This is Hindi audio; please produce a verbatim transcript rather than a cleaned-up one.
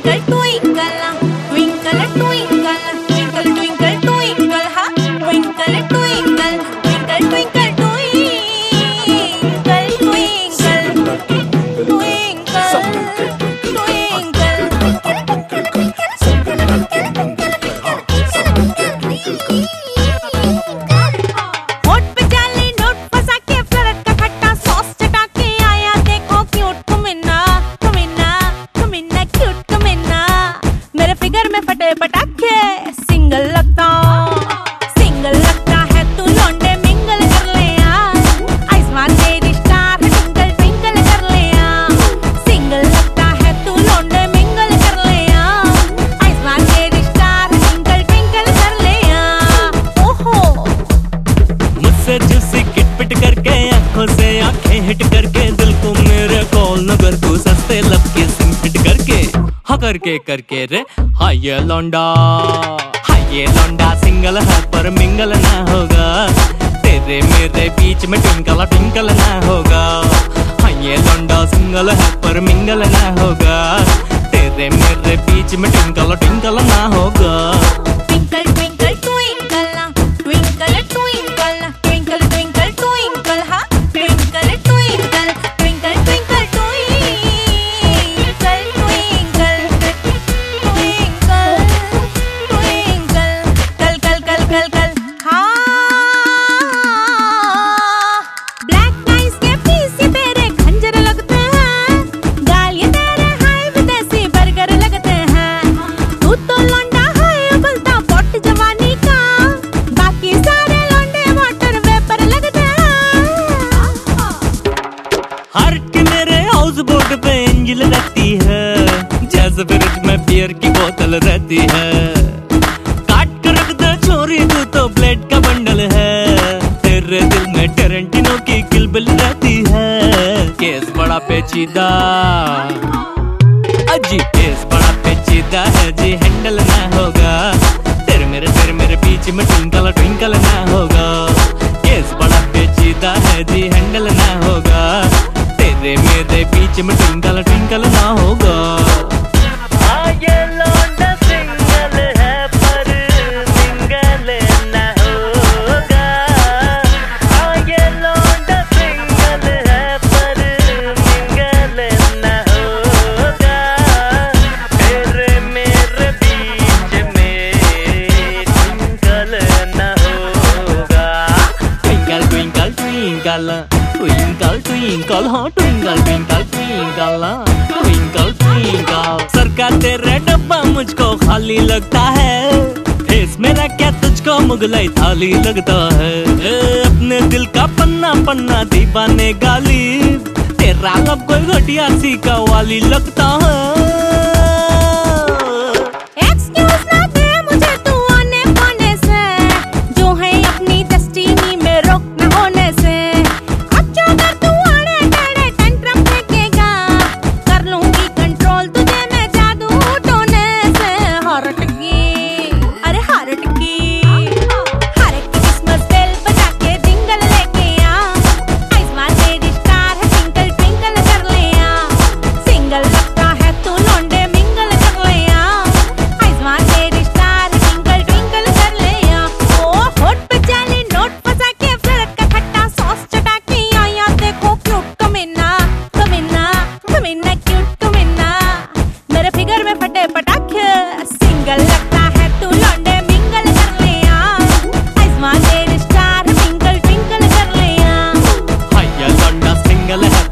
twinkle twinkle twinkle twinkle twinkle twinkle twinkle हा ट्विंकल ट्विंकल ट्विंकल ट्विंकल पटाखे सिंगल लगता सिंगल लगता है तू लौंडे मिंगल कर ले आइस मार तेरी स्टार ट्विंकल ट्विंकल कर ले सिंगल लगता है तू लौंडे मिंगल कर ले आइस मार तेरी स्टार ट्विंकल ट्विंकल कर ले ओहो मुझसे जूसी किटपिट करके आंखों से आंखें हिट करके दिल को मेरे कॉल न कर तू सस्ते लब के सिंग फिट करके हाँ करके करके रे हाँ ये लौंडा हाँ ये लौंडा सिंगल है पर मिंगल ना होगा तेरे मेरे बीच में ट्विंकल ट्विंकल ना होगा हाँ ये लौंडा सिंगल है पर मिंगल ना होगा तेरे मेरे बीच में ट्विंकल ट्विंकल ना होगा twinkle twinkle twinkle twinkle twinkle twinkle twinkle twinkle हाँ ट्विंकल ट्विंकल ट्विंकल ट्विंकल रहती है जैसे फ्रिज में बियर की बोतल रहती है काट कर रख दे छोरी तू तो ब्लेड का बंडल है तेरे दिल में टेरेंटिनो की किलबिल रहती है केस बड़ा पेचीदा अजी केस बड़ा पेचीदा है जी हैंडल ना होगा तेरे मेरे तेरे मेरे बीच में ट्विंकल ट्विंकल ना होगा केस बड़ा पेचीदा है जी हैंडल ना होगा तेरे मेरे बीच में ट्विंकल ट्विंकल ना होगा हाँ ये लौंडा सिंगल है पर मिंगल ना होगा हाँ ये लौंडा सिंगल है पर मिंगल ना होगा तेरे मेरे बीच में ट्विंकल ना होगा twinkle twinkle twinkle twinkle twinkle हाँ twinkle twinkle twinkle twinkle twinkle सरकार तेरा डब्बा मुझको खाली लगता है फेस मेरा क्या तुझको मुगलाई थाली लगता है ए, अपने दिल का पन्ना पन्ना दीवाने गाली तेरा लब कोई घटिया सी का वाली लगता है पटाखे सिंगल लगता है तू लौंडे मिंगल कर ले आइस मार तेरी स्टार ट्विंकल ट्विंकल कर ले हाँ ये लौंडा सिंगल है